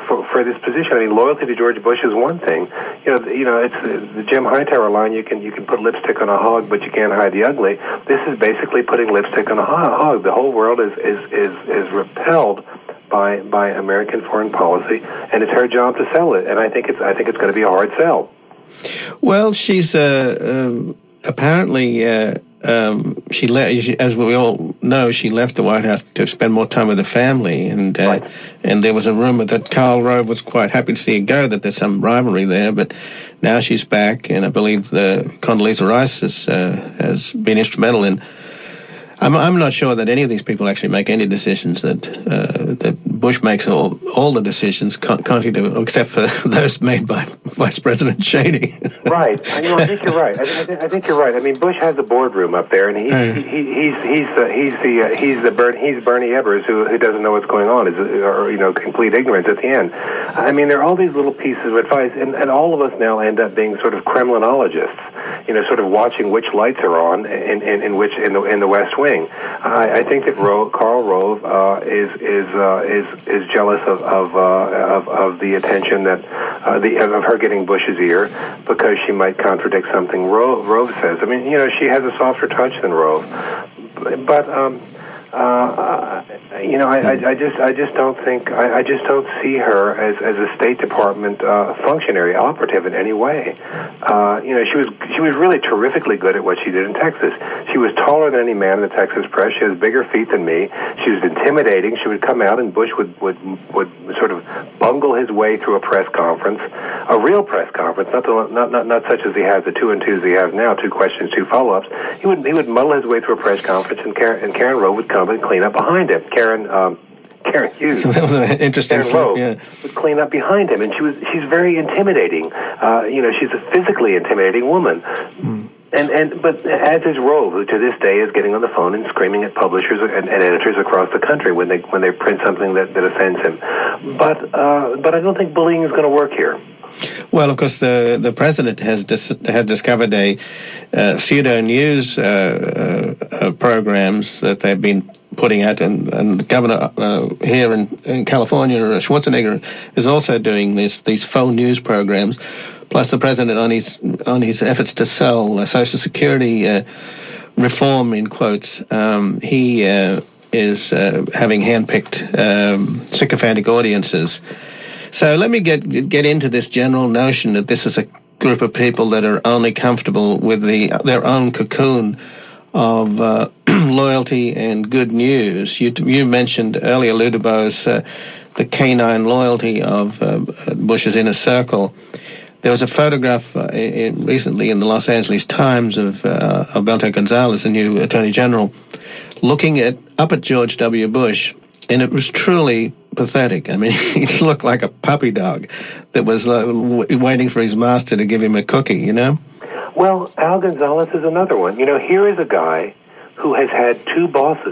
for, for this position. I mean, loyalty to George Bush is one thing. You know, you know, it's the, the Jim Hightower line. You can you can put lipstick on a hog, but you can't hide the ugly. This is basically putting lipstick on a hog. The whole world is is is, is repelled by by American foreign policy, and it's her job to sell it. And I think it's I think it's going to be a hard sell. Well, she's uh, um, apparently. Uh Um, she le- as we all know, she left the White House to spend more time with the family, and uh, right. and there was a rumor that Karl Rove was quite happy to see her go, that there's some rivalry there, but now she's back, and I believe the Condoleezza Rice has, uh, has been instrumental in. I'm I'm not sure that any of these people actually make any decisions. That uh, that Bush makes all all the decisions, can't, can't he do, except for those made by Vice President Cheney. Right. I, you know, I think you're right. I, I, think, I think you're right. I mean, Bush has a boardroom up there, and he, right. he, he he's he's uh, he's the uh, he's the Bern, he's Bernie Ebbers who who doesn't know what's going on, is or you know complete ignorance at the end. I mean, there are all these little pieces of advice, and, and all of us now end up being sort of Kremlinologists. You know, sort of watching which lights are on in in, in which in the in the West Wing. I, I think that Ro- Karl Rove uh, is is uh, is is jealous of of, uh, of of the attention that uh, the of her getting Bush's ear because she might contradict something Ro- Rove says. I mean, you know, she has a softer touch than Rove, but. Um, Uh, you know, I, I, I just, I just don't think, I, I just don't see her as, as a State Department uh, functionary, operative in any way. Uh, you know, she was, she was really terrifically good at what she did in Texas. She was taller than any man in the Texas press. She has bigger feet than me. She was intimidating. She would come out, and Bush would, would, would sort of bungle his way through a press conference, a real press conference, not the, not, not, not such as he has the two and twos he has now, two questions, two follow-ups. He would, he would muddle his way through a press conference, and Karen, and Karen Rove would come and clean up behind him. Karen, um, Karen Hughes. That was an interesting Karen Rove yeah. would clean up behind him, and she was she's very intimidating. Uh, you know, she's a physically intimidating woman. Mm. And and but as is Rove, who to this day is getting on the phone and screaming at publishers and, and editors across the country when they when they print something that, that offends him. But uh, but I don't think bullying is going to work here. Well, of course, the, the president has dis- has discovered a uh, pseudo news uh, uh, uh, programs that they've been putting out, and, and the governor uh, here in, in California, Schwarzenegger, is also doing this these faux news programs. Plus, the president on his on his efforts to sell uh, Social Security uh, reform in quotes, um, he uh, is uh, having handpicked um, sycophantic audiences. So let me get get into this general notion that this is a group of people that are only comfortable with the their own cocoon of uh, loyalty and good news. You you mentioned earlier, Ludabos, uh, the canine loyalty of uh, Bush's inner circle. There was a photograph uh, in, recently in the Los Angeles Times of uh, Alberto Gonzales, the new Attorney General, looking at up at George W. Bush, and it was truly pathetic. I mean, he looked like a puppy dog that was uh, w- waiting for his master to give him a cookie, you know? Well, Al Gonzales is another one. You know, here is a guy who has had two bosses,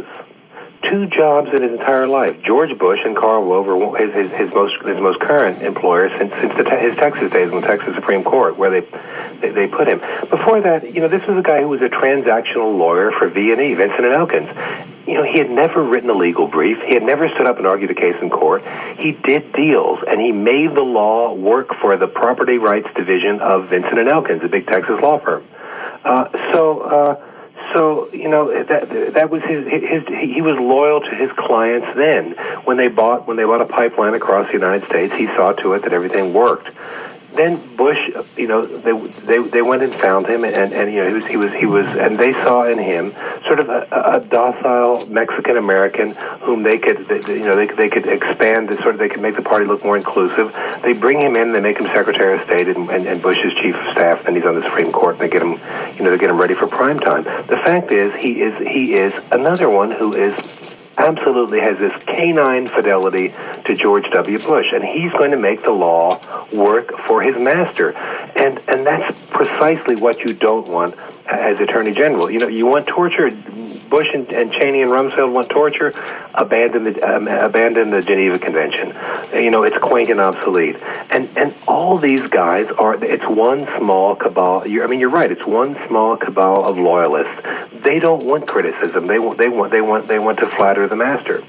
two jobs in his entire life. George Bush and Karl Rove were his, his, his most his most current employer since since the te- his Texas days in the Texas Supreme Court, where they, they they put him. Before that, you know, this was a guy who was a transactional lawyer for V and E, Vincent and Elkins. You know, he had never written a legal brief. He had never stood up and argued a case in court. He did deals, and he made the law work for the property rights division of Vincent and Elkins, a big Texas law firm. Uh, so, uh, so you know that that was his, his. He was loyal to his clients. Then, when they bought when they bought a pipeline across the United States, he saw to it that everything worked. Then Bush, you know, they they they went and found him, and, and you know he was he was he was, and they saw in him sort of a, a docile Mexican American whom they could, they, you know, they they could expand, the, sort of they could make the party look more inclusive. They bring him in, they make him Secretary of State and, and, and Bush's chief of staff, and he's on the Supreme Court. And they get him, you know, they get him ready for prime time. The fact is, he is he is another one who is. Absolutely has this canine fidelity to George W. Bush, and he's going to make the law work for his master. And and that's precisely what you don't want as Attorney General. You know, you want torture. Bush and, and Cheney and Rumsfeld want torture. Abandon the um, abandon the Geneva Convention. You know, it's quaint and obsolete. And and all these guys are. It's one small cabal. You're, I mean, you're right. It's one small cabal of loyalists. They don't want criticism. They want. They want. They want. They want to flatter the master.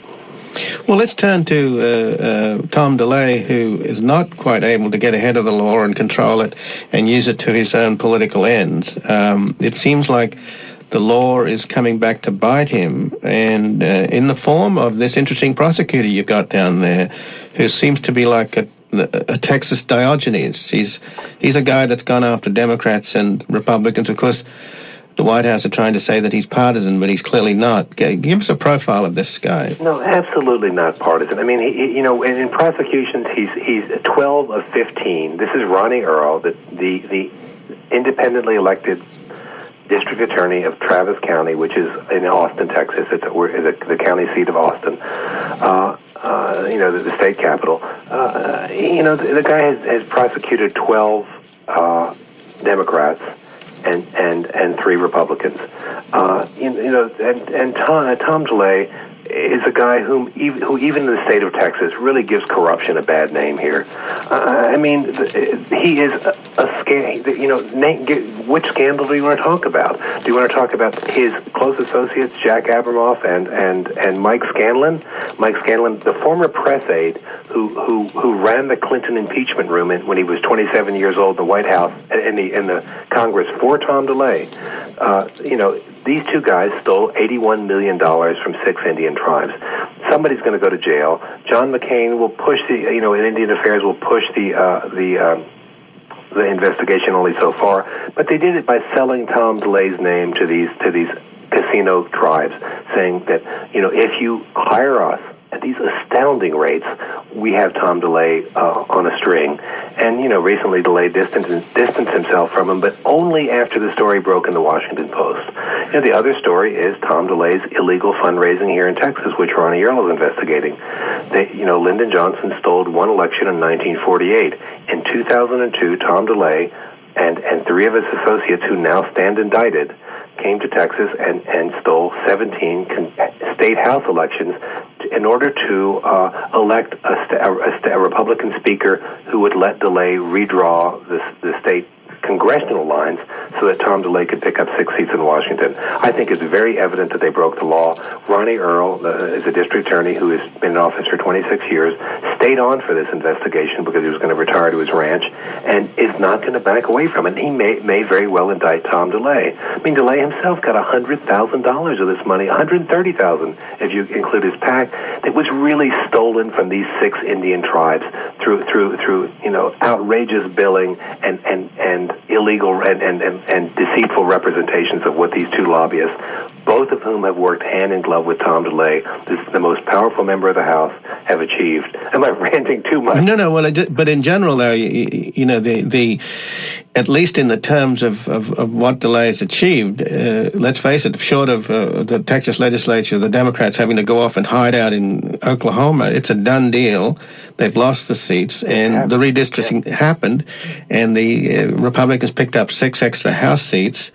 Well, let's turn to uh, uh, Tom DeLay, who is not quite able to get ahead of the law and control it and use it to his own political ends. Um, it seems like the law is coming back to bite him, and uh, in the form of this interesting prosecutor you've got down there, who seems to be like a, a Texas Diogenes. He's he's a guy that's gone after Democrats and Republicans. Of course, the White House are trying to say that he's partisan, but he's clearly not. Give us a profile of this guy. No, absolutely not partisan. I mean, he, you know, in, in prosecutions, he's he's twelve of fifteen. This is Ronnie Earl, the the, the independently elected district attorney of Travis County, which is in Austin, Texas. It's a, we're, it's a, the county seat of Austin. Uh, uh, you know, the, the state capital. Uh, you know, the, the guy has, has prosecuted twelve uh, Democrats and and and three Republicans. Uh, you, you know, and and Tom, Tom DeLay is a guy whom even, who even in the state of Texas really gives corruption a bad name here. Uh, I mean, he is a, a scandal. You know, name, get, which scandal do you want to talk about? Do you want to talk about his close associates, Jack Abramoff and and and Mike Scanlon? Mike Scanlon, the former press aide who who who ran the Clinton impeachment room in, when he was twenty-seven years old in the White House in the in the Congress for Tom DeLay. Uh, you know, these two guys stole eighty-one million dollars from six Indian tribes. Somebody's going to go to jail. John McCain will push the, you know, in Indian Affairs will push the uh, the uh, the investigation only so far. But they did it by selling Tom DeLay's name to these to these casino tribes, saying that, you know, if you hire us at these astounding rates, we have Tom DeLay uh, on a string. And, you know, recently DeLay distanced, distanced himself from him, but only after the story broke in the Washington Post. You know, the other story is Tom DeLay's illegal fundraising here in Texas, which Ronnie Earl is investigating. They, you know, Lyndon Johnson stole one election in nineteen forty-eight. In two thousand two, Tom DeLay and, and three of his associates who now stand indicted came to Texas and, and stole seventeen con- state house elections in order to uh, elect a, st- a, st- a Republican speaker who would let DeLay redraw the, the state congressional lines so that Tom DeLay could pick up six seats in Washington. I think it's very evident that they broke the law. Ronnie Earl uh, is a district attorney who has been in office for twenty-six years, stayed on for this investigation because he was going to retire to his ranch, and is not going to back away from it. He may may very well indict Tom DeLay. I mean, DeLay himself got one hundred thousand dollars of this money, one hundred thirty thousand dollars if you include his PAC, that was really stolen from these six Indian tribes through through through you know outrageous billing and and and illegal and, and, and, and deceitful representations of what these two lobbyists, both of whom have worked hand in glove with Tom DeLay, this, the most powerful member of the House, have achieved. Am I ranting too much? No, no. Well, but in general, though, you, you know, the the at least in the terms of, of, of what DeLay has achieved, uh, let's face it, short of uh, the Texas legislature, the Democrats having to go off and hide out in Oklahoma, it's a done deal. They've lost the seats, and the redistricting yeah. happened, and the uh, Republicans picked up six extra House seats.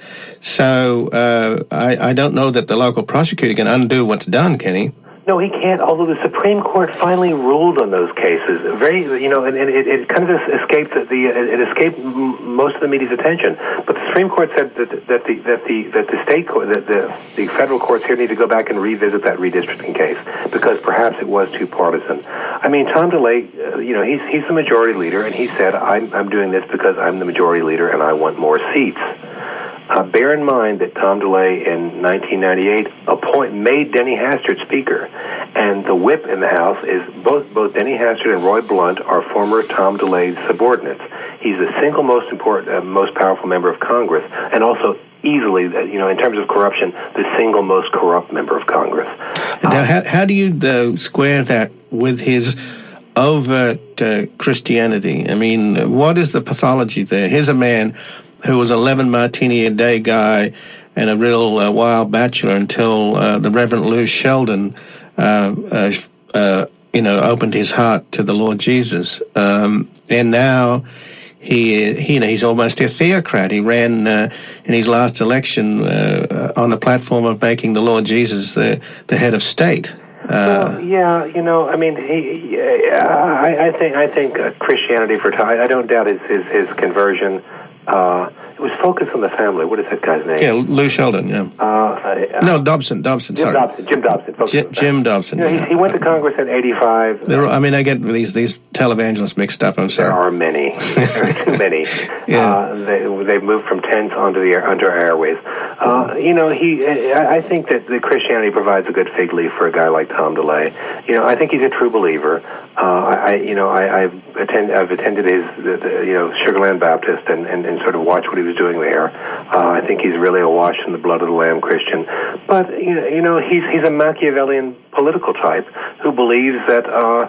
So uh, I, I don't know that the local prosecutor can undo what's done, can he? No, he can't, although the Supreme Court finally ruled on those cases. Very, you know, and, and it, it kind of escaped the, it escaped most of the media's attention. But the Supreme Court said that, that the that the that the state court, that the the federal courts here need to go back and revisit that redistricting case because perhaps it was too partisan. I mean, Tom DeLay, uh, you know, he's he's the majority leader, and he said, "I'm I'm doing this because I'm the majority leader and I want more seats." Uh, bear in mind that Tom DeLay in nineteen ninety-eight appoint, made Denny Hastert Speaker, and the whip in the House is both both Denny Hastert and Roy Blunt are former Tom DeLay subordinates. He's the single most important, uh, most powerful member of Congress, and also easily, uh, you know, in terms of corruption, the single most corrupt member of Congress. Now, um, how, how do you though square that with his overt uh, Christianity? I mean, what is the pathology there? Here's a man who was an eleven martini a day guy and a real uh, wild bachelor until uh, the Reverend Lou Sheldon, uh, uh, uh, you know, opened his heart to the Lord Jesus. Um, and now he, he, you know, he's almost a theocrat. He ran uh, in his last election uh, on the platform of making the Lord Jesus the, the head of state. Uh, well, yeah, you know, I mean, he, uh, I, I think I think uh, Christianity for Tom, I don't doubt his his, his conversion. Uh, was Focus on the Family. What is that guy's name? Yeah, Lou Sheldon, yeah. Uh, uh, no, Dobson, Dobson, Jim sorry. Dobson, Jim Dobson. Focus J- Jim Dobson, you know, yeah. he, he went to Congress at eighty-five. There, I mean, I get these these televangelists mixed up, I'm sorry. There are many. There are too many. Yeah. Uh, they, they've moved from tents onto the air, onto our airways. Uh, you know, he. I, I think that the Christianity provides a good fig leaf for a guy like Tom DeLay. You know, I think he's a true believer. Uh, I, you know, I, I've attend, I've attended his, the, the, you know, Sugarland Baptist and, and, and sort of watched what he was doing there. Uh, I think he's really a wash in the blood of the Lamb Christian. But you know, you know, he's he's a Machiavellian political type who believes that. Uh,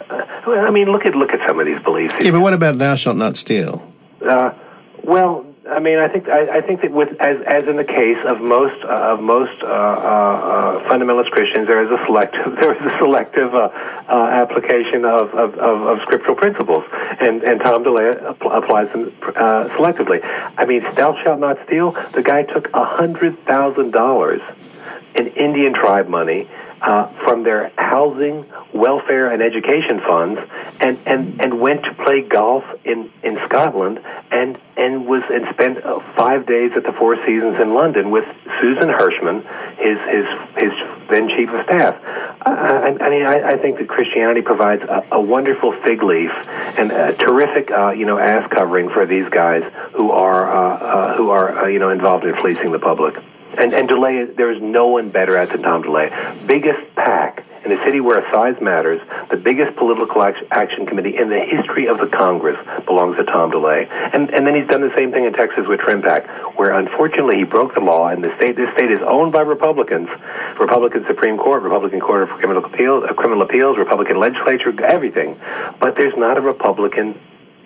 I mean, look at look at some of these beliefs. Yeah, but what about thou shalt not steal? Uh, well, I mean, I think I, I think that with as as in the case of most uh, of most uh, uh, uh, fundamentalist Christians, there is a selective there is a selective uh, uh, application of, of, of, of scriptural principles, and and Tom DeLay applies them uh, selectively. I mean, thou shalt not steal. The guy took a hundred thousand dollars in Indian tribe money uh, from their housing, welfare, and education funds, and, and, and went to play golf in, in Scotland, and and was and spent uh, five days at the Four Seasons in London with Susan Hirschman, his his his then chief of staff. I, I, I mean, I, I think that Christianity provides a, a wonderful fig leaf and a terrific, uh, you know, ass covering for these guys who are uh, uh, who are uh, you know involved in fleecing the public. And and DeLay, there is no one better at than Tom DeLay. Biggest PAC in a city where size matters, the biggest political action committee in the history of the Congress belongs to Tom DeLay. And and then he's done the same thing in Texas with Trim PAC, where unfortunately he broke the law, and the state this state is owned by Republicans, Republican Supreme Court, Republican Court of Criminal Appeals, uh, Criminal Appeals, Republican legislature, everything. But there's not a Republican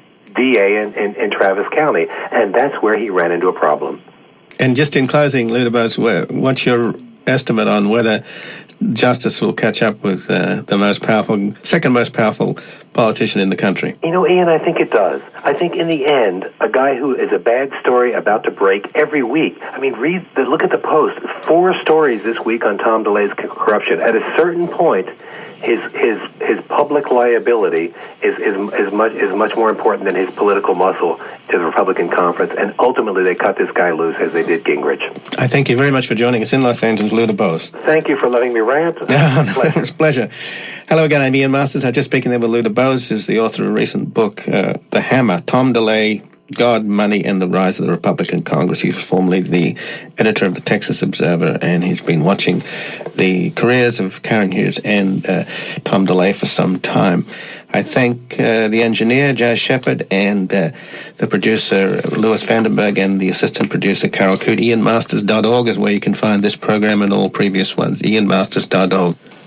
D A in, in, in Travis County, and that's where he ran into a problem. And just in closing, Ludabos, what's your estimate on whether justice will catch up with uh, the most powerful, second most powerful politician in the country? You know, Ian, I think it does. I think in the end, a guy who is a bad story about to break every week. I mean, read the, look at the Post. Four stories this week on Tom DeLay's corruption. At a certain point, his his his public liability is is is much is much more important than his political muscle to the Republican conference, and ultimately they cut this guy loose as they did Gingrich. I thank you very much for joining us in Los Angeles, Ludabos. Thank you for letting me rant. It's a pleasure. Hello again, I'm Ian Masters. I'm just speaking there with Ludabos, who's the author of a recent book, uh, The Hammer, Tom DeLay, God, Money, and the Rise of the Republican Congress. He was formerly the editor of the Texas Observer, and he's been watching the careers of Karen Hughes and uh, Tom DeLay for some time. I thank uh, the engineer, Jazz Shepard, and uh, the producer, Louis Vandenberg, and the assistant producer, Carol Coote. Ian Masters dot org is where you can find this program and all previous ones. Ian Masters dot org.